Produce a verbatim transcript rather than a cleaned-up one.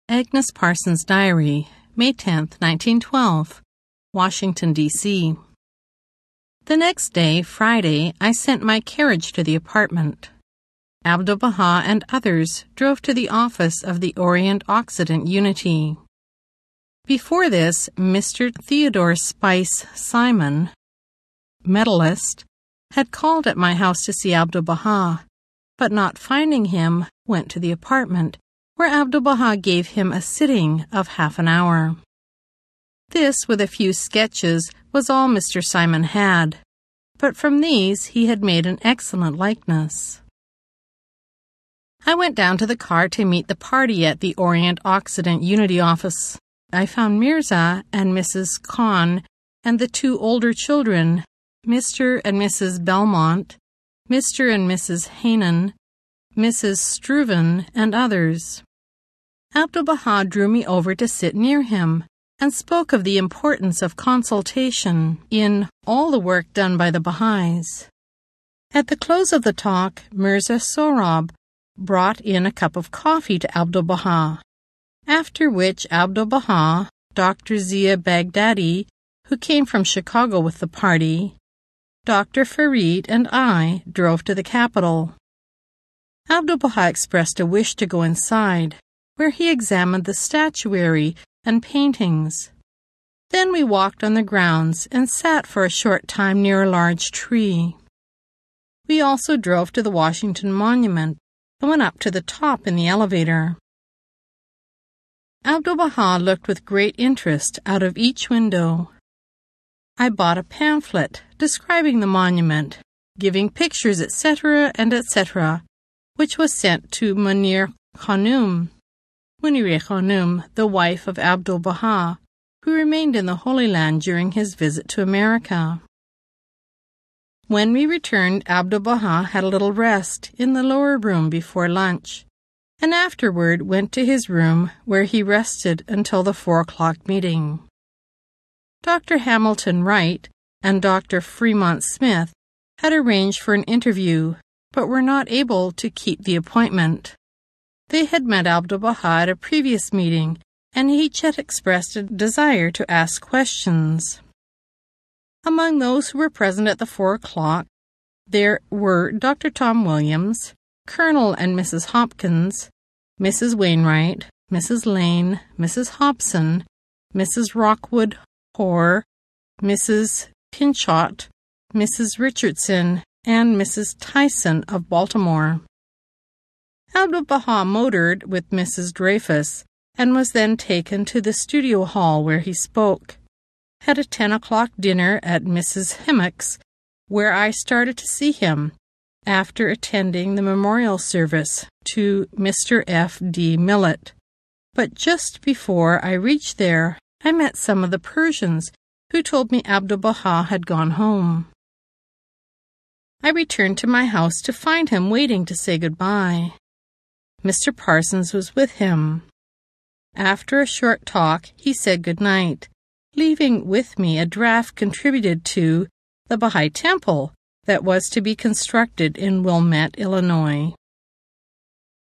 Agnes Parsons' Diary, May tenth, nineteen twelve, Washington, D C The next day, Friday, I sent my carriage to the apartment. Abdu'l-Baha and others drove to the office of the Orient-Occident Unity. Before this, Mister Theodore Spice Simon, medalist, had called at my house to see Abdu'l-Baha, but not finding him, went to the apartment, where Abdu'l-Baha gave him a sitting of half an hour. This, with a few sketches, was all Mister Simon had, but from these he had made an excellent likeness. I went down to the car to meet the party at the Orient-Occident Unity office. I found Mirza and Missus Khan and the two older children, Mister and Missus Belmont, Mister and Missus Hainan, Missus Struven, and others. Abdu'l-Baha drew me over to sit near him and spoke of the importance of consultation in all the work done by the Baha'is. At the close of the talk, Mirza Sohrab brought in a cup of coffee to Abdu'l-Baha, after which Abdu'l-Baha, Doctor Zia Baghdadi, who came from Chicago with the party, Doctor Farid, and I drove to the capital. Abdu'l-Baha expressed a wish to go inside, where he examined the statuary and paintings. Then we walked on the grounds and sat for a short time near a large tree. We also drove to the Washington Monument and went up to the top in the elevator. Abdu'l-Baha looked with great interest out of each window. I bought a pamphlet describing the monument, giving pictures, et cetera and et cetera, which was sent to Munir Khanum, Munir Khanum, the wife of Abdu'l-Baha, who remained in the Holy Land during his visit to America. When we returned, Abdu'l-Baha had a little rest in the lower room before lunch, and afterward went to his room where he rested until the four o'clock meeting. Doctor Hamilton Wright and Doctor Fremont Smith had arranged for an interview, but were not able to keep the appointment. They had met Abdu'l-Baha at a previous meeting, and each had expressed a desire to ask questions. Among those who were present at the four o'clock, there were Doctor Tom Williams, Colonel and Missus Hopkins, Missus Wainwright, Missus Lane, Missus Hobson, Missus Rockwood Hoare, Missus Pinchot, Missus Richardson, and Missus Tyson of Baltimore. Abdu'l-Baha motored with Missus Dreyfus and was then taken to the studio hall where he spoke. Had a ten o'clock dinner at Missus Hemmock's, where I started to see him, after attending the memorial service to Mister F D Millett. But just before I reached there, I met some of the Persians who told me Abdu'l-Baha had gone home. I returned to my house to find him waiting to say goodbye. Mister Parsons was with him. After a short talk, he said good night, leaving with me a draft contributed to the Baha'i Temple that was to be constructed in Wilmette, Illinois.